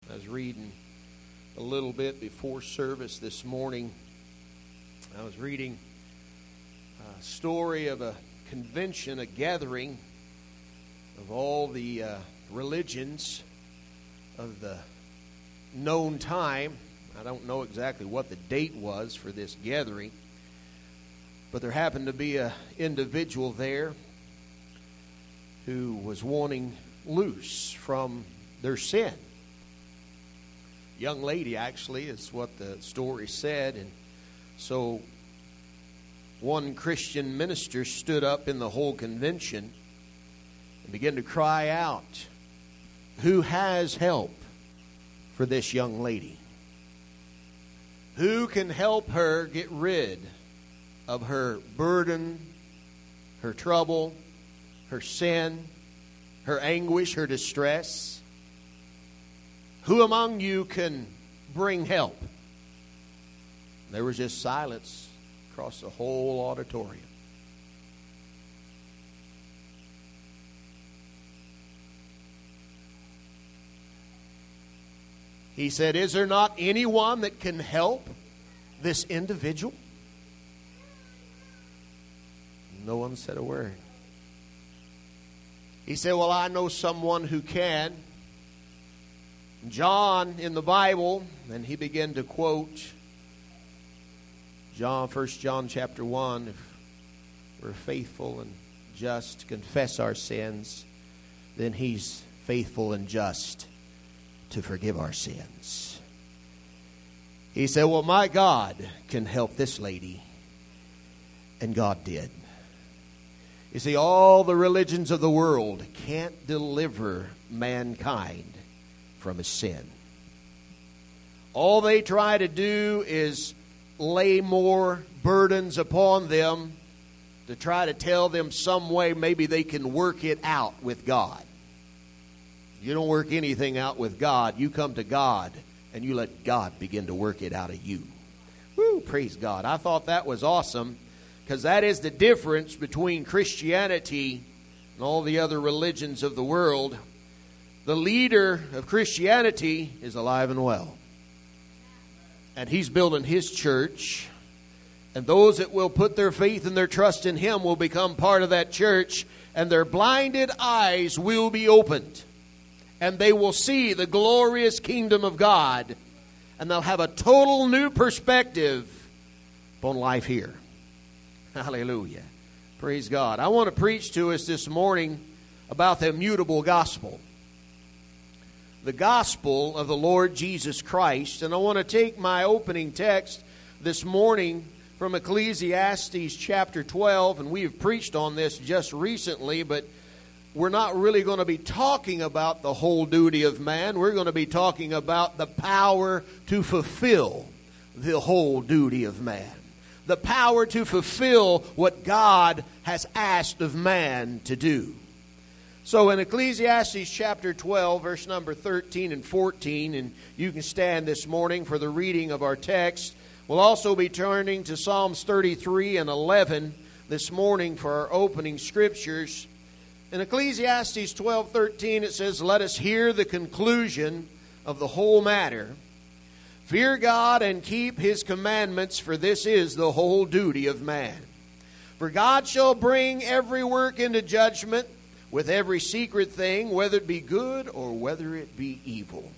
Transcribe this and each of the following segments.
I was reading a little bit before service this morning. I was reading a story of a convention, a gathering of all the religions of the known time. I don't know exactly what the date was for this gathering, but there happened to be an individual there who was wanting loose from their sin. Young lady, actually, is what the story said. And so one Christian minister stood up in the whole convention and began to cry out, "Who has help for this young lady? Who can help her get rid of her burden, her trouble, her sin, her anguish, her distress? Who among you can bring help?" There was just silence across the whole auditorium. He said, "Is there not anyone that can help this individual?" No one said a word. He said, "Well, I know someone who can." John in the Bible, and he began to quote First John chapter 1, "If we're faithful and just to confess our sins, then he's faithful and just to forgive our sins." He said, "Well, my God can help this lady." And God did. You see, all the religions of the world can't deliver mankind from his sin. All they try to do is lay more burdens upon them to try to tell them some way maybe they can work it out with God. You don't work anything out with God. You come to God and you let God begin to work it out of you. Woo, praise God. I thought that was awesome, because that is the difference between Christianity and all the other religions of the world. The leader of Christianity is alive and well. And he's building his church. And those that will put their faith and their trust in him will become part of that church. And their blinded eyes will be opened. And they will see the glorious kingdom of God. And they'll have a total new perspective upon life here. Hallelujah. Praise God. I want to preach to us this morning about the immutable gospel. The gospel of the Lord Jesus Christ. And I want to take my opening text this morning from Ecclesiastes chapter 12. And we have preached on this just recently, but we're not really going to be talking about the whole duty of man. We're going to be talking about the power to fulfill the whole duty of man. The power to fulfill what God has asked of man to do. So in Ecclesiastes chapter 12, verse number 13 and 14, and you can stand this morning for the reading of our text. We'll also be turning to Psalms 33 and 11 this morning for our opening scriptures. In Ecclesiastes 12:13 it says, "Let us hear the conclusion of the whole matter. Fear God and keep his commandments, for this is the whole duty of man. For God shall bring every work into judgment with every secret thing, whether it be good or whether it be evil."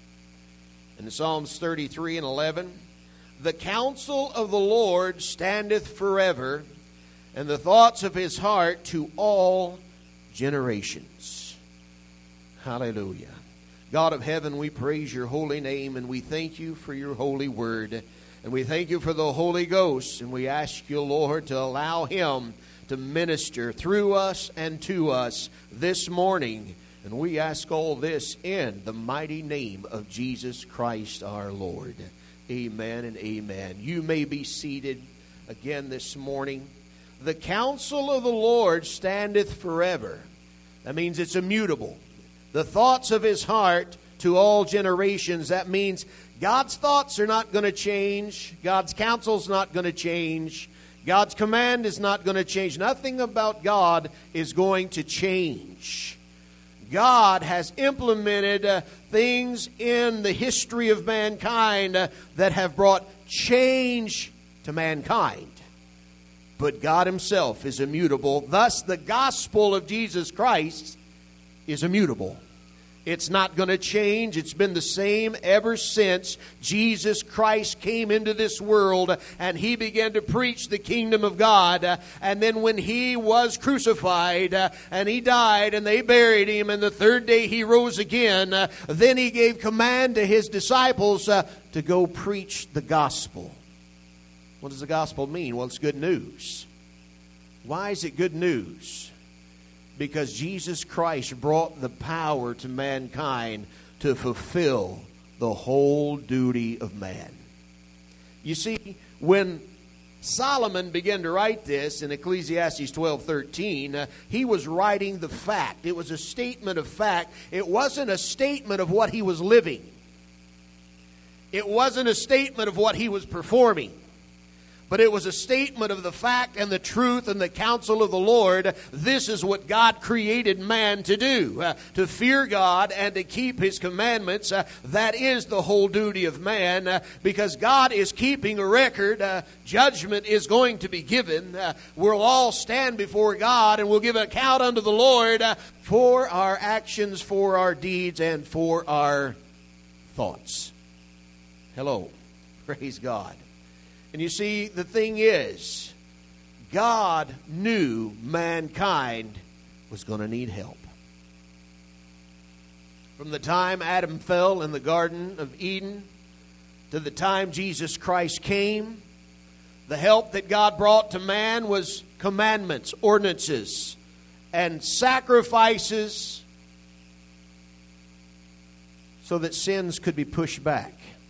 In Psalms 33 and 11, "The counsel of the Lord standeth forever, and the thoughts of his heart to all generations." Hallelujah. God of heaven, we praise your holy name, and we thank you for your holy word. And we thank you for the Holy Ghost, and we ask you, Lord, to allow him to minister through us and to us this morning. And we ask all this in the mighty name of Jesus Christ our Lord. Amen and amen. You may be seated again this morning. The counsel of the Lord standeth forever. That means it's immutable. The thoughts of his heart to all generations. That means God's thoughts are not going to change. God's counsel is not going to change. God's command is not going to change. Nothing about God is going to change. God has implemented things in the history of mankind that have brought change to mankind. But God Himself is immutable. Thus, the gospel of Jesus Christ is immutable. It's not going to change. It's been the same ever since Jesus Christ came into this world and He began to preach the kingdom of God. And then when He was crucified and He died and they buried Him, and the third day He rose again, then He gave command to His disciples to go preach the gospel. What does the gospel mean? Well, it's good news. Why is it good news? Because Jesus Christ brought the power to mankind to fulfill the whole duty of man. You see, when Solomon began to write this in Ecclesiastes 12:13, he was writing the fact. It was a statement of fact. It wasn't a statement of what he was living. It wasn't a statement of what he was performing. But it was a statement of the fact and the truth and the counsel of the Lord. This is what God created man to do, to fear God and to keep His commandments. That is the whole duty of man, because God is keeping a record. Judgment is going to be given. We'll all stand before God and we'll give an account unto the Lord for our actions, for our deeds, and for our thoughts. Hello. Praise God. And you see, the thing is, God knew mankind was going to need help. From the time Adam fell in the Garden of Eden to the time Jesus Christ came, the help that God brought to man was commandments, ordinances, and sacrifices so that sins could be pushed back.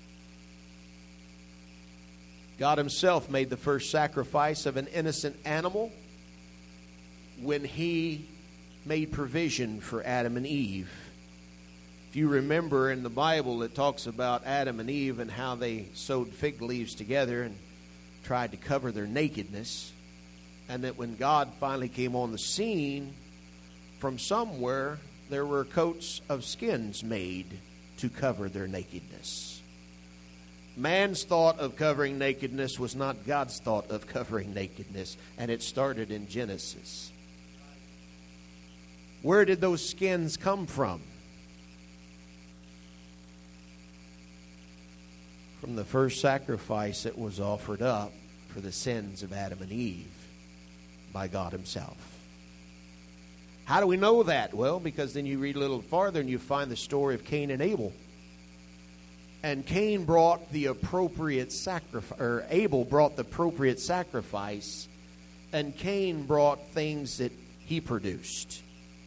God Himself made the first sacrifice of an innocent animal when He made provision for Adam and Eve. If you remember in the Bible, it talks about Adam and Eve and how they sewed fig leaves together and tried to cover their nakedness. And that when God finally came on the scene, from somewhere there were coats of skins made to cover their nakedness. Man's thought of covering nakedness was not God's thought of covering nakedness, and it started in Genesis. Where did those skins come from? From the first sacrifice that was offered up for the sins of Adam and Eve by God Himself. How do we know that? Well, because then you read a little farther and you find the story of Cain and Abel. And Cain brought the appropriate sacrifice, or Abel brought the appropriate sacrifice, and Cain brought things that he produced.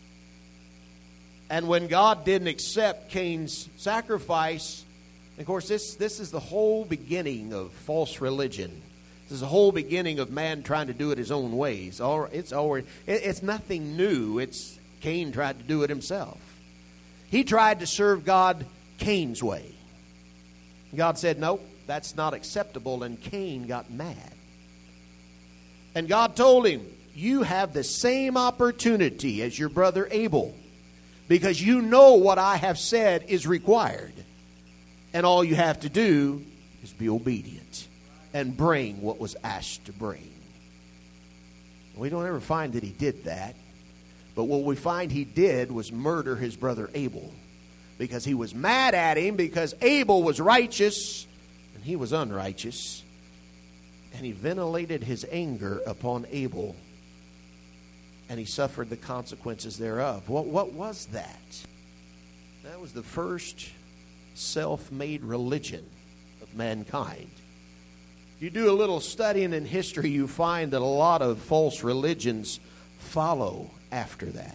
And when God didn't accept Cain's sacrifice, of course, this is the whole beginning of false religion. This is the whole beginning of man trying to do it his own ways. It's nothing new. It's Cain tried to do it himself. He tried to serve God Cain's way. God said, nope, that's not acceptable, and Cain got mad. And God told him, you have the same opportunity as your brother Abel, because you know what I have said is required. And all you have to do is be obedient and bring what was asked to bring. We don't ever find that he did that. But what we find he did was murder his brother Abel, because he was mad at him because Abel was righteous and he was unrighteous. And he ventilated his anger upon Abel, and he suffered the consequences thereof. What was that? That was the first self-made religion of mankind. If you do a little studying in history, you find that a lot of false religions follow after that.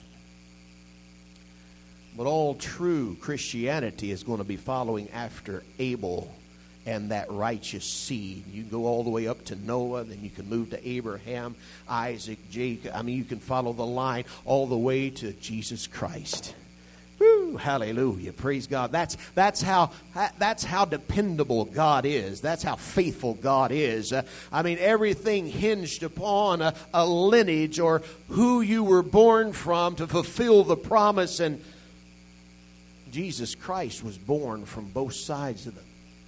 But all true Christianity is going to be following after Abel and that righteous seed. You can go all the way up to Noah, then you can move to Abraham, Isaac, Jacob. I mean, you can follow the line all the way to Jesus Christ. Woo, hallelujah. Praise God. That's how dependable God is. That's how faithful God is. Everything hinged upon a lineage or who you were born from to fulfill the promise and Jesus Christ was born from both sides of the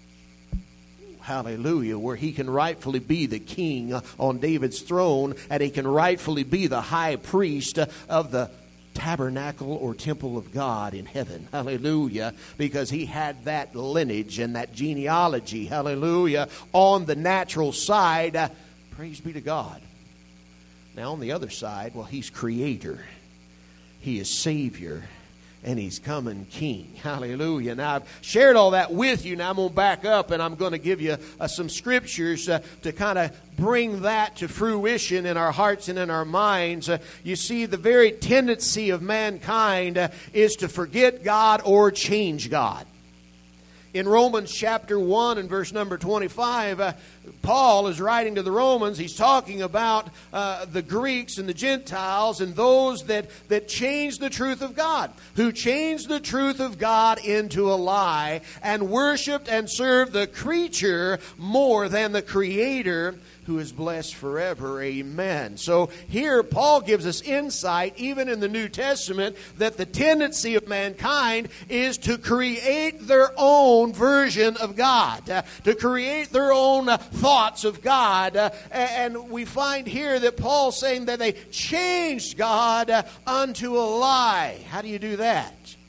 hallelujah, where he can rightfully be the king on David's throne, and he can rightfully be the high priest of the tabernacle or temple of God in heaven. Hallelujah. Because he had that lineage and that genealogy. Hallelujah. On the natural side. Praise be to God. Now on the other side, well, he's creator. He is Savior. And he's coming King. Hallelujah. Now, I've shared all that with you. Now, I'm going to back up and I'm going to give you some scriptures to kind of bring that to fruition in our hearts and in our minds. You see, the very tendency of mankind is to forget God or change God. In Romans chapter 1 and verse number 25, Paul is writing to the Romans. He's talking about the Greeks and the Gentiles and those that changed the truth of God, who changed the truth of God into a lie and worshiped and served the creature more than the Creator, who is blessed forever. Amen. So here Paul gives us insight, even in the New Testament, that the tendency of mankind is to create their own version of God, to create their own thoughts of God. And we find here that Paul's saying that they changed God unto a lie. How do you do that?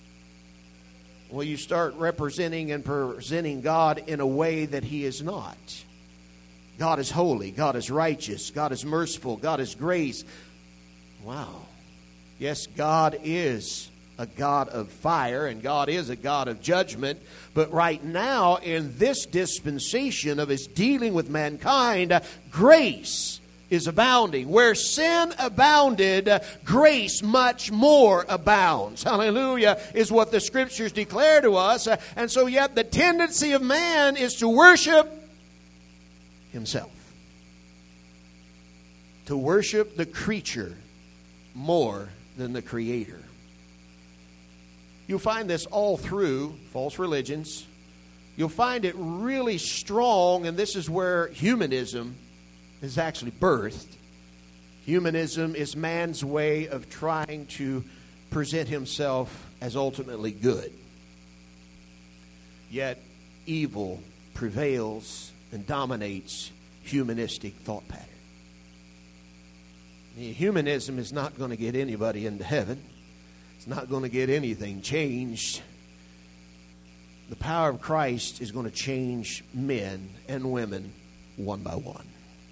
Well, you start representing and presenting God in a way that He is not. God is holy. God is righteous. God is merciful. God is grace. Wow. Yes, God is a God of fire and God is a God of judgment. But right now, in this dispensation of His dealing with mankind, grace is abounding. Where sin abounded, grace much more abounds. Hallelujah, is what the Scriptures declare to us. And so yet the tendency of man is to worship himself. To worship the creature more than the Creator. You'll find this all through false religions. You'll find it really strong, and this is where humanism is actually birthed. Humanism is man's way of trying to present himself as ultimately good. Yet evil prevails and dominates humanistic thought pattern. Humanism is not going to get anybody into heaven. It's not going to get anything changed. The power of Christ is going to change men and women one by one.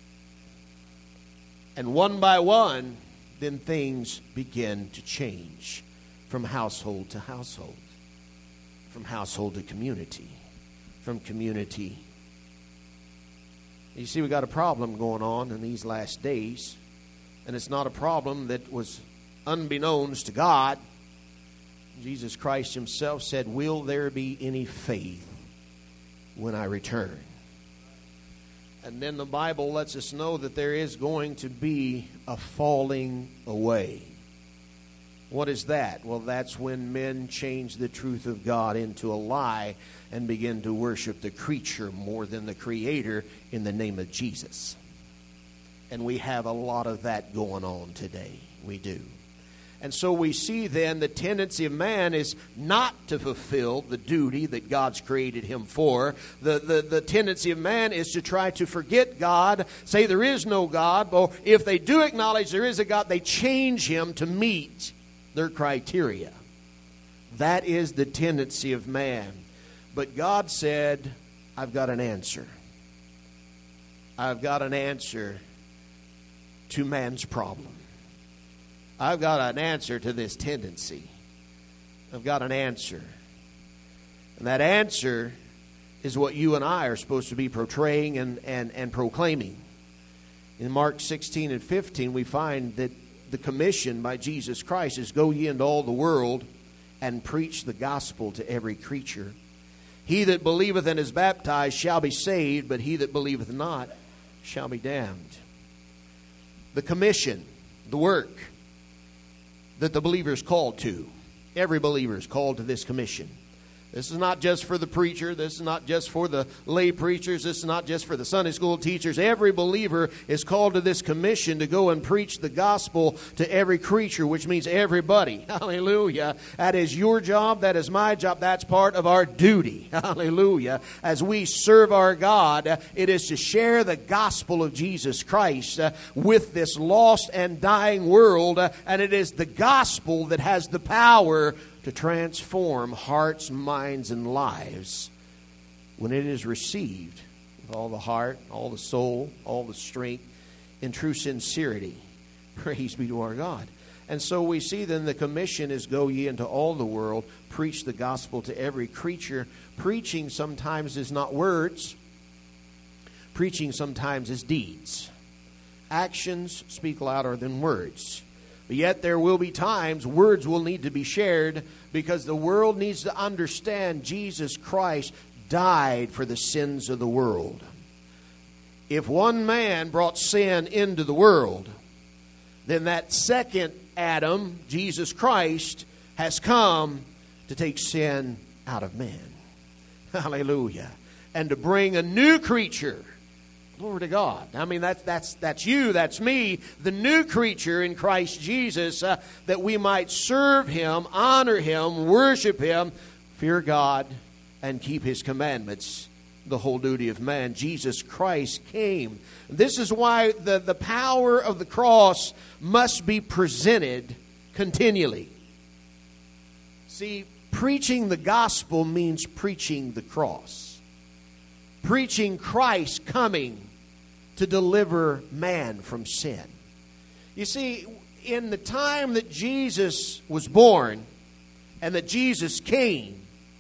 And one by one, then things begin to change from household to household, from household to community, from community. You see, we got a problem going on in these last days, and it's not a problem that was unbeknownst to God. Jesus Christ Himself said, "Will there be any faith when I return?" And then the Bible lets us know that there is going to be a falling away. What is that? Well, that's when men change the truth of God into a lie and begin to worship the creature more than the Creator in the name of Jesus. And we have a lot of that going on today. We do. And so we see then the tendency of man is not to fulfill the duty that God's created him for. The tendency of man is to try to forget God, say there is no God, or if they do acknowledge there is a God, they change Him to meet their criteria. That is the tendency of man. But God said, I've got an answer. I've got an answer to man's problem. I've got an answer to this tendency. I've got an answer. And that answer is what you and I are supposed to be portraying and proclaiming. In Mark 16 and 15, we find that the commission by Jesus Christ is, "Go ye into all the world and preach the gospel to every creature. He that believeth and is baptized shall be saved, but he that believeth not shall be damned." The commission, the work that the believer is called to. Every believer is called to this commission. This is not just for the preacher. This is not just for the lay preachers. This is not just for the Sunday school teachers. Every believer is called to this commission to go and preach the gospel to every creature, which means everybody. Hallelujah. That is your job. That is my job. That's part of our duty. Hallelujah. As we serve our God, it is to share the gospel of Jesus Christ with this lost and dying world. And it is the gospel that has the power to transform hearts, minds, and lives when it is received with all the heart, all the soul, all the strength, in true sincerity. Praise be to our God. And so we see then the commission is go ye into all the world, preach the gospel to every creature. Preaching sometimes is not words. Preaching sometimes is deeds. Actions speak louder than words. But yet there will be times words will need to be shared because the world needs to understand Jesus Christ died for the sins of the world. If one man brought sin into the world, then that second Adam, Jesus Christ, has come to take sin out of men. Hallelujah. And to bring a new creature. Glory to God. I mean, that's you, that's me, the new creature in Christ Jesus, that we might serve Him, honor Him, worship Him, fear God, and keep His commandments, the whole duty of man. Jesus Christ came. This is why the power of the cross must be presented continually. See, preaching the gospel means preaching the cross. Preaching Christ coming to deliver man from sin. You see, in the time that Jesus was born and that Jesus came,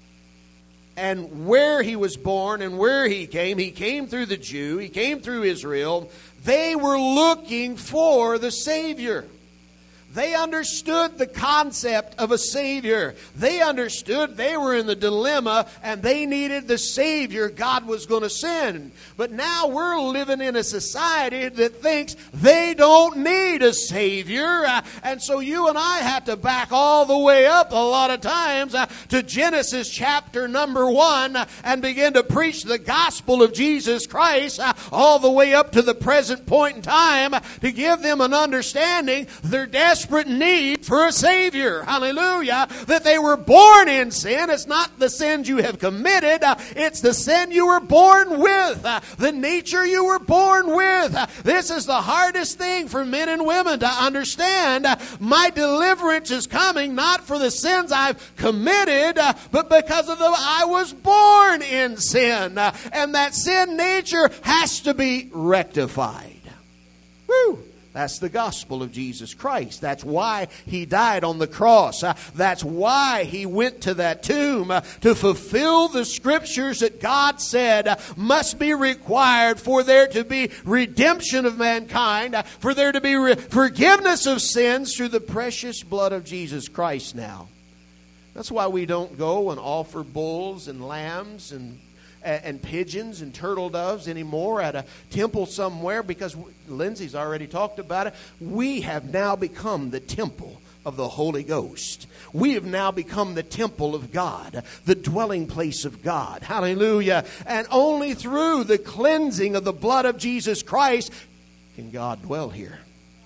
and where He was born and where He came through the Jew, He came through Israel. They were looking for the Savior. They understood the concept of a Savior. They understood they were in the dilemma and they needed the Savior God was going to send. But now we're living in a society that thinks they don't need a Savior. And so you and I have to back all the way up a lot of times to Genesis chapter number 1 and begin to preach the gospel of Jesus Christ all the way up to the present point in time to give them an understanding their desperate need for a Savior. Hallelujah. That they were born in sin. It's not the sins you have committed. It's the sin you were born with. The nature you were born with. This is the hardest thing for men and women to understand. My deliverance is coming not for the sins I've committed, but because of I was born in sin. And that sin nature has to be rectified. Woo! That's the gospel of Jesus Christ. That's why He died on the cross. That's why He went to that tomb to fulfill the scriptures that God said must be required for there to be redemption of mankind, for there to be forgiveness of sins through the precious blood of Jesus Christ now. That's why we don't go and offer bulls and lambs and pigeons and turtle doves anymore at a temple somewhere, because Lindsay's already talked about it. We have now become the temple of the Holy Ghost. We have now become the temple of God, the dwelling place of God. Hallelujah. And only through the cleansing of the blood of Jesus Christ can God dwell here.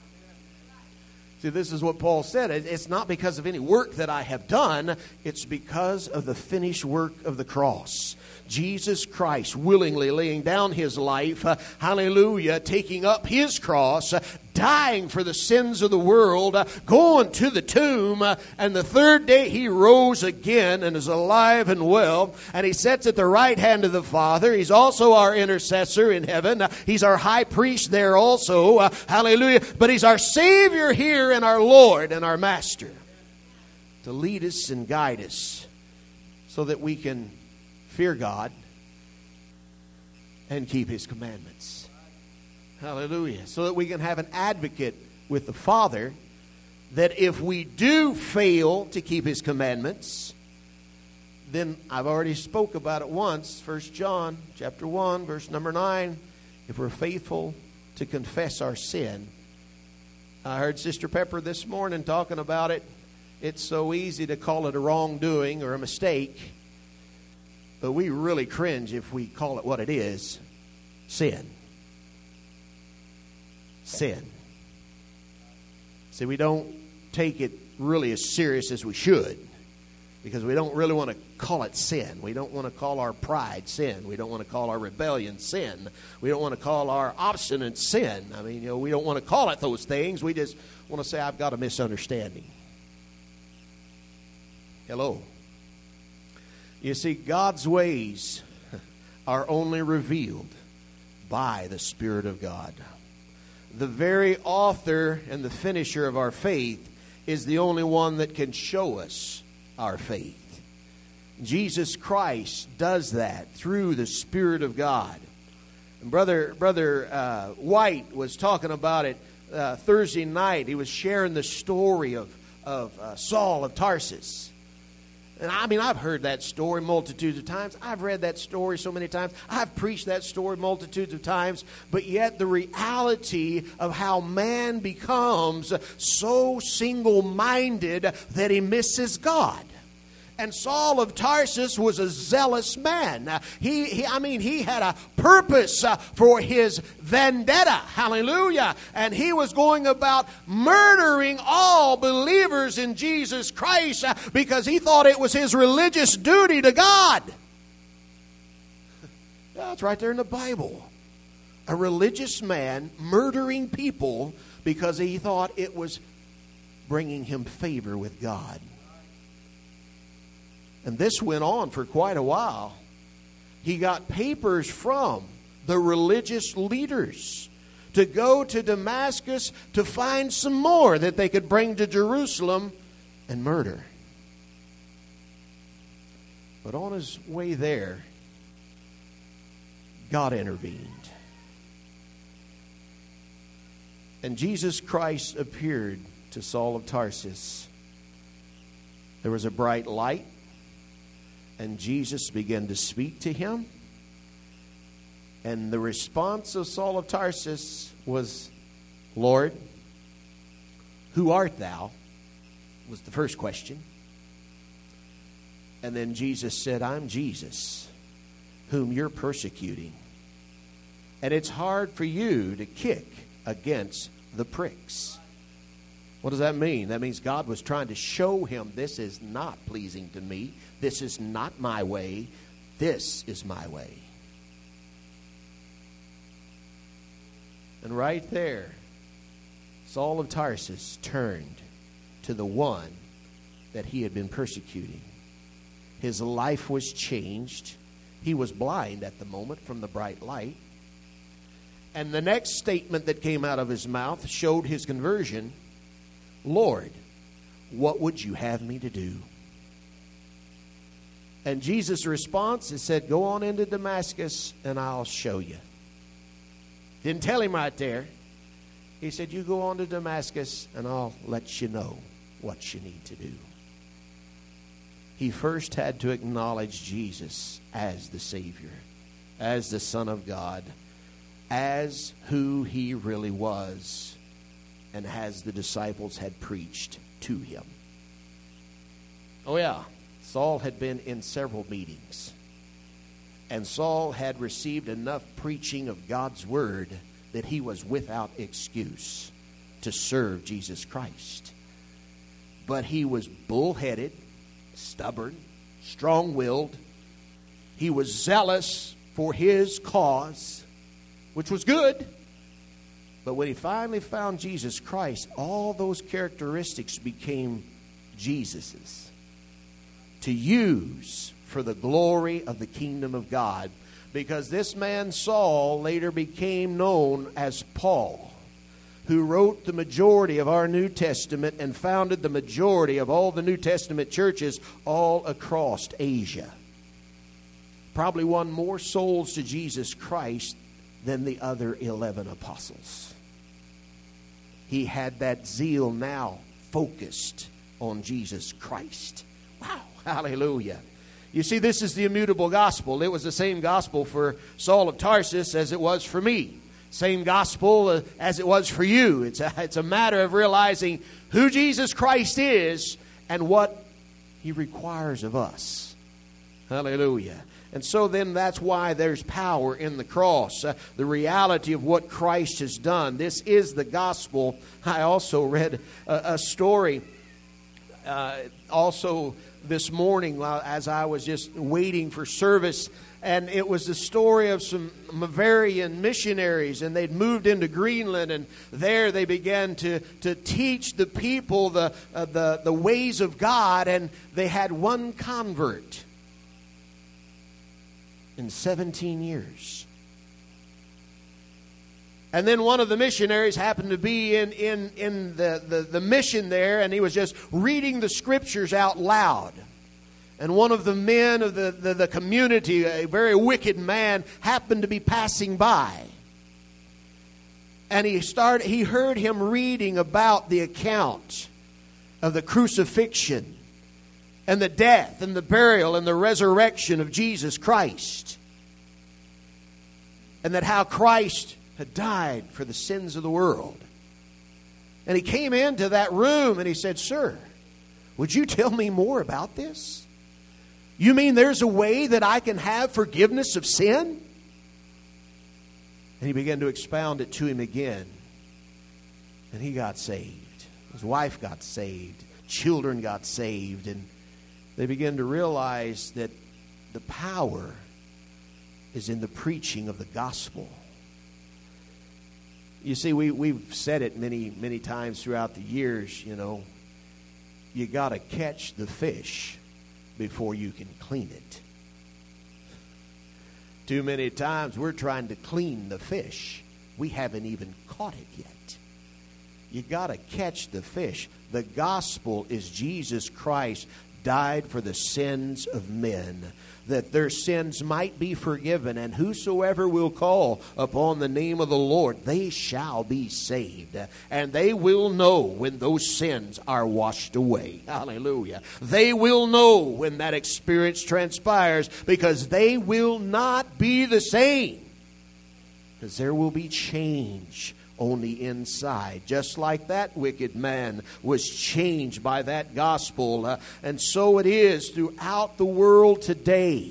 See, this is what Paul said. It's not because of any work that I have done. It's because of the finished work of the cross. Jesus Christ willingly laying down His life, hallelujah, taking up His cross, dying for the sins of the world, going to the tomb, and the third day He rose again and is alive and well, and He sits at the right hand of the Father. He's also our intercessor in heaven. He's our high priest there also, hallelujah, but He's our Savior here and our Lord and our Master to lead us and guide us so that we can fear God and keep His commandments. Hallelujah. So that we can have an advocate with the Father, that if we do fail to keep His commandments, then I've already spoke about it once, 1 John chapter 1, verse number 9, if we're faithful to confess our sin. I heard Sister Pepper this morning talking about it. It's so easy to call it a wrongdoing or a mistake. But we really cringe if we call it what it is, sin. Sin. See, we don't take it really as serious as we should, because we don't really want to call it sin. We don't want to call our pride sin. We don't want to call our rebellion sin. We don't want to call our obstinance sin. I mean, we don't want to call it those things. We just want to say, I've got a misunderstanding. Hello. You see, God's ways are only revealed by the Spirit of God. The very author and the finisher of our faith is the only one that can show us our faith. Jesus Christ does that through the Spirit of God. And Brother White was talking about it Thursday night. He was sharing the story of Saul of Tarsus. And I mean, I've heard that story multitudes of times. I've read that story so many times. I've preached that story multitudes of times. But yet the reality of how man becomes so single-minded that he misses God. And Saul of Tarsus was a zealous man. He had a purpose for his vendetta. Hallelujah. And he was going about murdering all believers in Jesus Christ because he thought it was his religious duty to God. That's right there in the Bible. A religious man murdering people because he thought it was bringing him favor with God. And this went on for quite a while. He got papers from the religious leaders to go to Damascus to find some more that they could bring to Jerusalem and murder. But on his way there, God intervened. And Jesus Christ appeared to Saul of Tarsus. There was a bright light. And Jesus began to speak to him. And the response of Saul of Tarsus was, Lord, who art thou? Was the first question. And then Jesus said, I'm Jesus, whom you're persecuting. And it's hard for you to kick against the pricks. What does that mean? That means God was trying to show him, this is not pleasing to me. This is not my way. This is my way. And right there, Saul of Tarsus turned to the one that he had been persecuting. His life was changed. He was blind at the moment from the bright light. And the next statement that came out of his mouth showed his conversion. Lord, what would you have me to do? And Jesus' response is said, go on into Damascus and I'll show you. Didn't tell him right there. He said, you go on to Damascus and I'll let you know what you need to do. He first had to acknowledge Jesus as the Savior, as the Son of God, as who he really was, and as the disciples had preached to him. Oh yeah, Saul had been in several meetings. And Saul had received enough preaching of God's word that he was without excuse to serve Jesus Christ. But he was bullheaded, stubborn, strong-willed. He was zealous for his cause, which was good. But when he finally found Jesus Christ, all those characteristics became Jesus's to use for the glory of the kingdom of God. Because this man Saul later became known as Paul, who wrote the majority of our New Testament and founded the majority of all the New Testament churches all across Asia. Probably won more souls to Jesus Christ than the other 11 apostles. He had that zeal now focused on Jesus Christ. Wow, hallelujah. You see, this is the immutable gospel. It was the same gospel for Saul of Tarsus as it was for me. Same gospel as it was for you. It's a matter of realizing who Jesus Christ is and what he requires of us. Hallelujah. And so then that's why there's power in the cross. The reality of what Christ has done. This is the gospel. I also read a story also this morning as I was just waiting for service. And it was the story of some Bavarian missionaries, and they'd moved into Greenland, and there they began to teach the people the ways of God, and they had one convert in 17 years. And then one of the missionaries happened to be in the mission there, and he was just reading the scriptures out loud. And one of the men of the community, a very wicked man, happened to be passing by. And he heard him reading about the account of the crucifixion and the death and the burial and the resurrection of Jesus Christ. And that how Christ had died for the sins of the world. And he came into that room and he said, "Sir, would you tell me more about this? You mean there's a way that I can have forgiveness of sin?" And he began to expound it to him again. And he got saved. His wife got saved. Children got saved. And they began to realize that the power is in the preaching of the gospel. You see, we've said it many, many times throughout the years, you got to catch the fish before you can clean it. Too many times we're trying to clean the fish. We haven't even caught it yet. You got to catch the fish. The gospel is Jesus Christ died for the sins of men, that their sins might be forgiven, and whosoever will call upon the name of the Lord, they shall be saved. And they will know when those sins are washed away. Hallelujah. They will know when that experience transpires, because they will not be the same. Because there will be change on the inside, just like that wicked man was changed by that gospel. And so it is throughout the world today.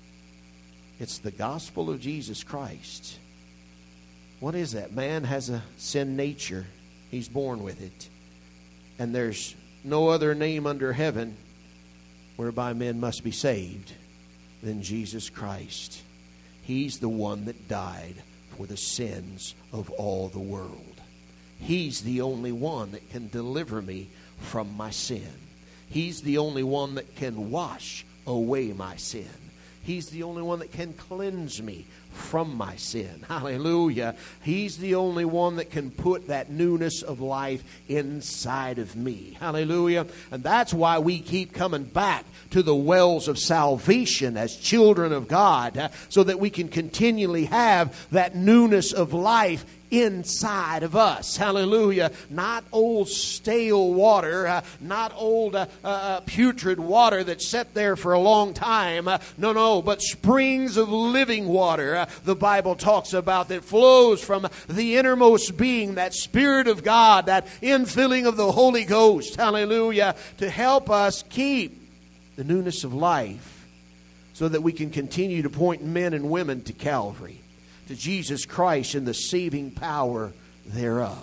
It's the gospel of Jesus Christ. What is that? Man has a sin nature. He's born with it. And there's no other name under heaven whereby men must be saved than Jesus Christ. He's the one that died for the sins of all the world. He's the only one that can deliver me from my sin. He's the only one that can wash away my sin. He's the only one that can cleanse me from my sin. Hallelujah. He's the only one that can put that newness of life inside of me. Hallelujah. And that's why we keep coming back to the wells of salvation as children of God, so that we can continually have that newness of life inside of us. Hallelujah. Not old stale water, not old putrid water that's set there for a long time. No, but springs of living water, the Bible talks about, that flows from the innermost being, that Spirit of God, that infilling of the Holy Ghost. Hallelujah. To help us keep the newness of life, so that we can continue to point men and women to Calvary, to Jesus Christ and the saving power thereof.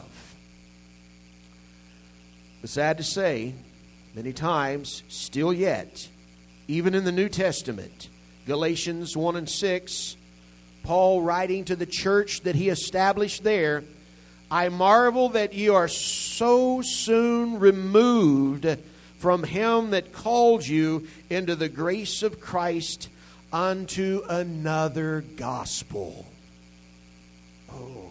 But sad to say, many times, still yet, even in the New Testament, Galatians 1 and 6, Paul writing to the church that he established there, "I marvel that ye are so soon removed from him that called you into the grace of Christ unto another gospel." Oh,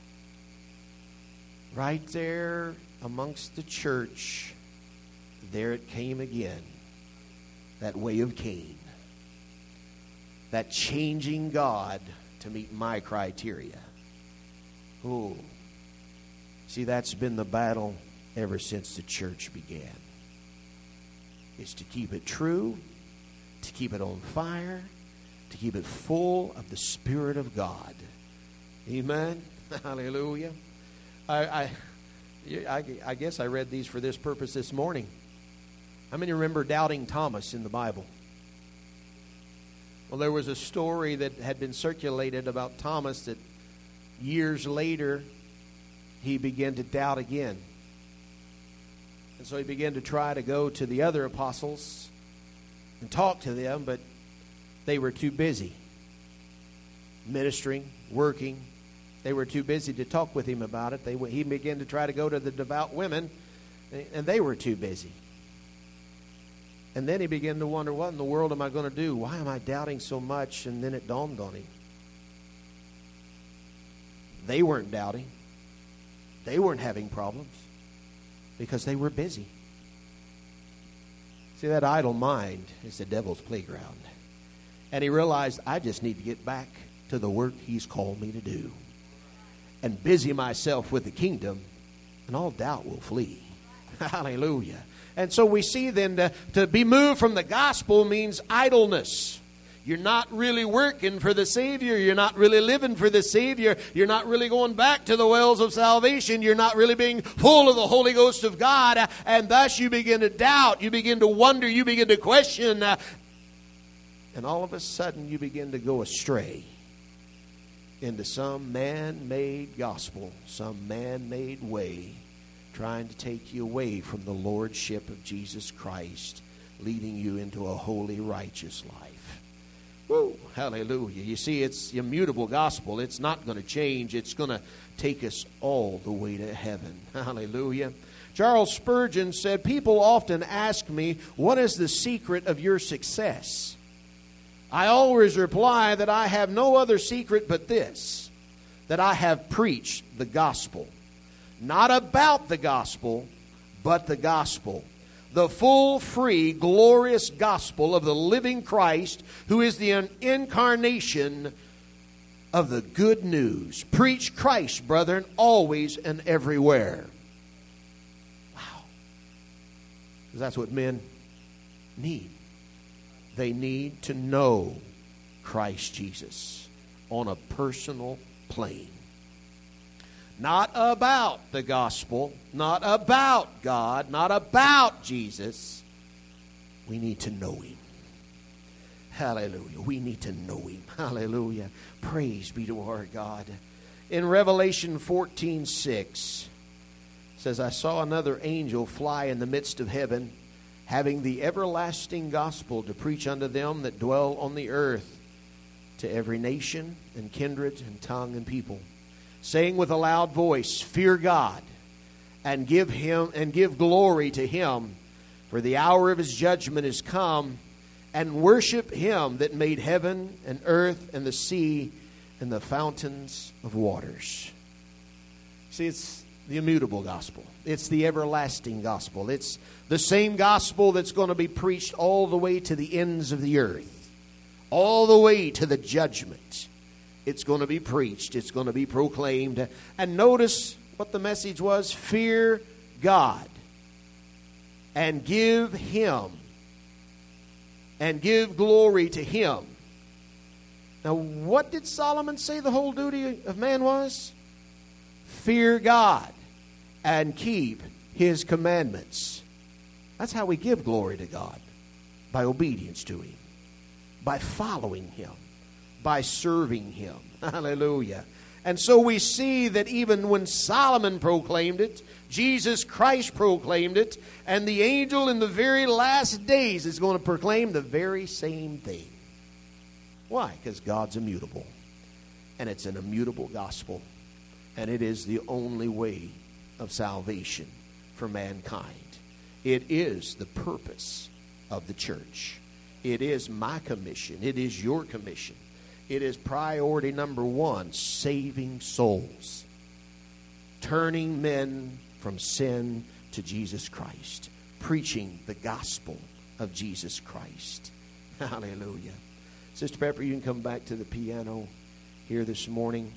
right there amongst the church, there it came again. That way of Cain. That changing God to meet my criteria. Oh, see, that's been the battle ever since the church began. Is to keep it true, to keep it on fire, to keep it full of the Spirit of God. Amen. Hallelujah. I guess I read these for this purpose this morning. How many remember doubting Thomas in the Bible? Well, there was a story that had been circulated about Thomas that years later he began to doubt again. And so he began to try to go to the other apostles and talk to them, but they were too busy ministering, working. They were too busy to talk with him about it. He began to try to go to the devout women, and they were too busy. And then he began to wonder, what in the world am I going to do? Why am I doubting so much? And then it dawned on him. They weren't doubting. They weren't having problems because they were busy. See, that idle mind is the devil's playground. And he realized, I just need to get back to the work he's called me to do and busy myself with the kingdom, and all doubt will flee. Hallelujah. And so we see then to be moved from the gospel means idleness. You're not really working for the Savior. You're not really living for the Savior. You're not really going back to the wells of salvation. You're not really being full of the Holy Ghost of God. And thus you begin to doubt. You begin to wonder. You begin to question. And all of a sudden you begin to go astray into some man-made gospel, some man-made way, trying to take you away from the lordship of Jesus Christ, leading you into a holy, righteous life. Woo, hallelujah. You see, it's the immutable gospel. It's not going to change. It's going to take us all the way to heaven. Hallelujah. Charles Spurgeon said, people often ask me, what is the secret of your success? I always reply that I have no other secret but this, that I have preached the gospel. Not about the gospel, but the gospel. The full, free, glorious gospel of the living Christ, who is the incarnation of the good news. Preach Christ, brethren, always and everywhere. Wow. Because that's what men need. They need to know Christ Jesus on a personal plane. Not about the gospel, not about God, not about Jesus. We need to know Him. Hallelujah. We need to know Him. Hallelujah. Praise be to our God. In Revelation 14:6, it says, I saw another angel fly in the midst of heaven, having the everlasting gospel to preach unto them that dwell on the earth, to every nation and kindred and tongue and people, saying with a loud voice, fear God, and give glory to Him, for the hour of His judgment is come, and worship Him that made heaven and earth and the sea and the fountains of waters. See, it's the immutable gospel. It's the everlasting gospel. It's the same gospel that's going to be preached all the way to the ends of the earth, all the way to the judgment. It's going to be preached. It's going to be proclaimed. And notice what the message was. Fear God and give Him and give glory to Him. Now, what did Solomon say the whole duty of man was? Fear God and keep His commandments. That's how we give glory to God. By obedience to Him. By following Him. By serving Him. Hallelujah. And so we see that even when Solomon proclaimed it, Jesus Christ proclaimed it, and the angel in the very last days is going to proclaim the very same thing. Why? Because God's immutable. And it's an immutable gospel. And it is the only way of salvation for mankind. It is the purpose of the church. It is my commission. It is your commission. It is priority number one, saving souls. Turning men from sin to Jesus Christ. Preaching the gospel of Jesus Christ. Hallelujah. Sister Pepper, you can come back to the piano here this morning.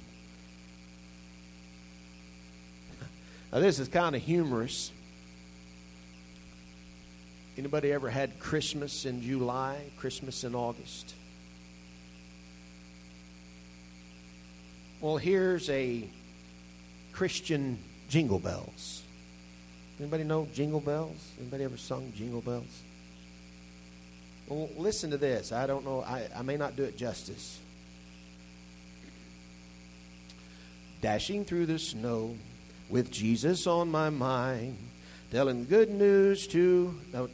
Now this is kind of humorous. Anybody ever had Christmas in July, Christmas in August? Well, here's a Christian Jingle Bells. Anybody know Jingle Bells? Anybody ever sung Jingle Bells? Well, listen to this. I don't know. I may not do it justice. Dashing through the snow with Jesus on my mind, telling the good news to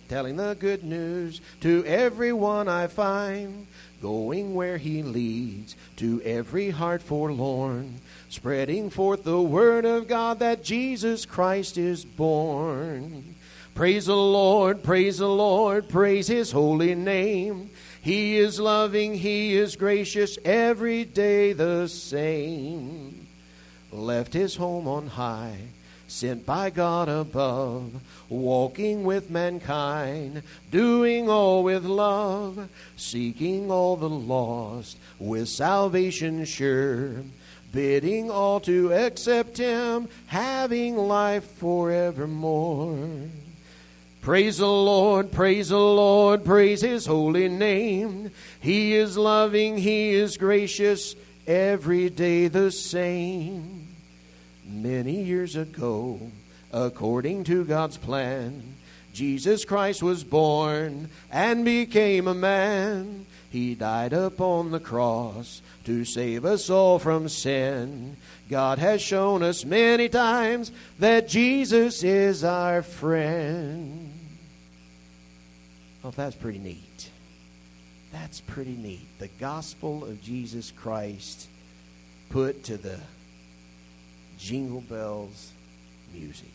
everyone I find, going where he leads to every heart forlorn, spreading forth the word of God that Jesus Christ is born. Praise the Lord, praise the Lord, praise his holy name. He is loving, he is gracious, every day the same. Left his home on high, sent by God above, walking with mankind, doing all with love, seeking all the lost with salvation sure, bidding all to accept him, having life forevermore. Praise the Lord, praise the Lord, praise his holy name. He is loving, he is gracious, every day the same. Many years ago, according to God's plan, Jesus Christ was born and became a man. He died upon the cross to save us all from sin. God has shown us many times that Jesus is our friend. Oh, that's pretty neat. That's pretty neat. The gospel of Jesus Christ put to the Jingle Bells music.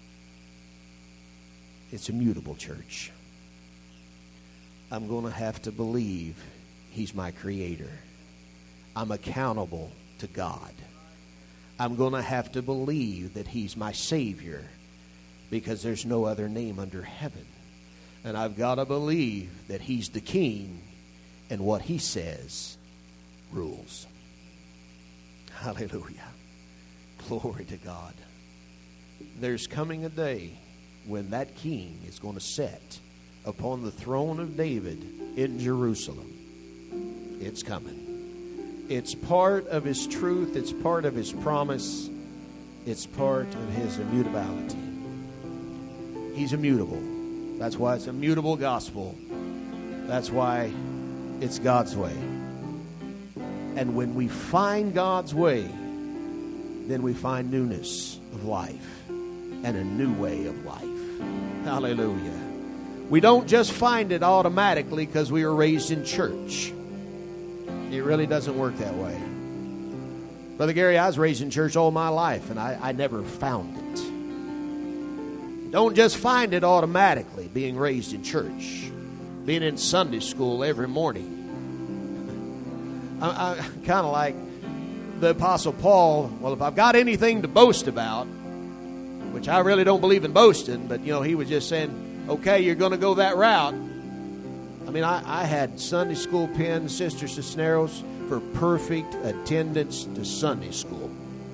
It's immutable, church. I'm going to have to believe he's my creator. I'm accountable to God. I'm going to have to believe that he's my Savior because there's no other name under heaven. And I've got to believe that he's the King and what he says rules. Hallelujah. Glory to God. There's coming a day when that king is going to sit upon the throne of David in Jerusalem. It's coming. It's part of his truth. It's part of his promise. It's part of his immutability. He's immutable. That's why it's a mutable gospel. That's why it's God's way. And when we find God's way, then we find newness of life and a new way of life. Hallelujah. We don't just find it automatically because we were raised in church. It really doesn't work that way. Brother Gary, I was raised in church all my life, and I never found it. Don't just find it automatically, being raised in church, being in Sunday school every morning. I kind of like the Apostle Paul. Well, if I've got anything to boast about, which I really don't believe in boasting, but, he was just saying, okay, you're going to go that route. I mean, I had Sunday school pins, Sister Cisneros, for perfect attendance to Sunday school.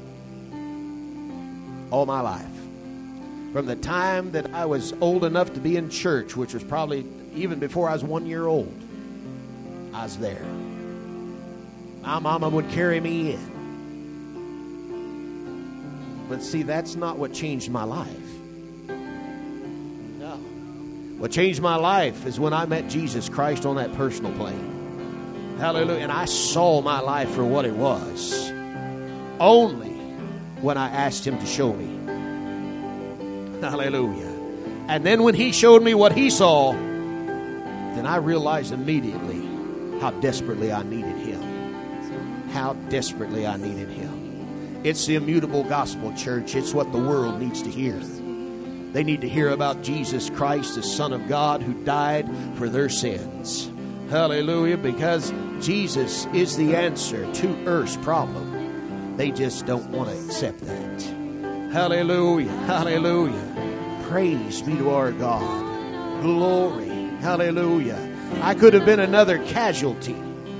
All my life. From the time that I was old enough to be in church, which was probably even before I was 1 year old, I was there. My mama would carry me in. But see, that's not what changed my life. No. What changed my life is when I met Jesus Christ on that personal plane. Hallelujah. And I saw my life for what it was. Only when I asked him to show me. Hallelujah. And then when he showed me what he saw, then I realized immediately how desperately I needed him. How desperately I needed him. It's the immutable gospel, church. It's what the world needs to hear. They need to hear about Jesus Christ, the Son of God, who died for their sins. Hallelujah. Because Jesus is the answer to earth's problem. They just don't want to accept that. Hallelujah. Hallelujah. Praise be to our God. Glory. Hallelujah. I could have been another casualty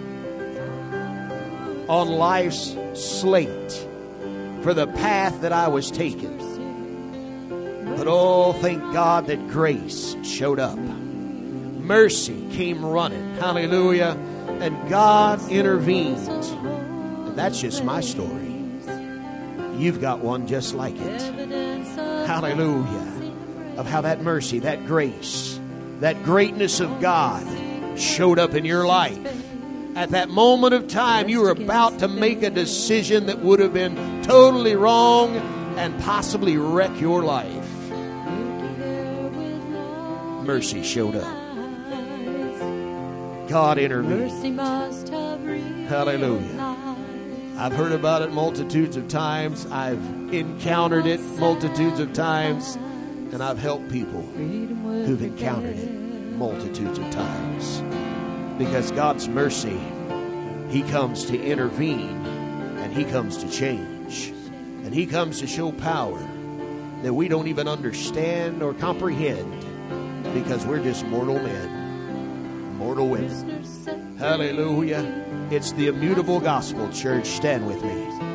on life's slate for the path that I was taking. But oh, thank God that grace showed up. Mercy came running. Hallelujah. And God intervened. And that's just my story. You've got one just like it. Hallelujah. Of how that mercy, that grace, that greatness of God showed up in your life. At that moment of time, you were about to make a decision that would have been totally wrong and possibly wreck your life. Mercy showed up. God intervened. Hallelujah. I've heard about it multitudes of times. I've encountered it multitudes of times. And I've helped people who've encountered it multitudes of times. Because God's mercy, He comes to intervene, and He comes to change, and He comes to show power that we don't even understand or comprehend, because we're just mortal men, mortal women. Hallelujah. It's the immutable gospel, church. Stand with me.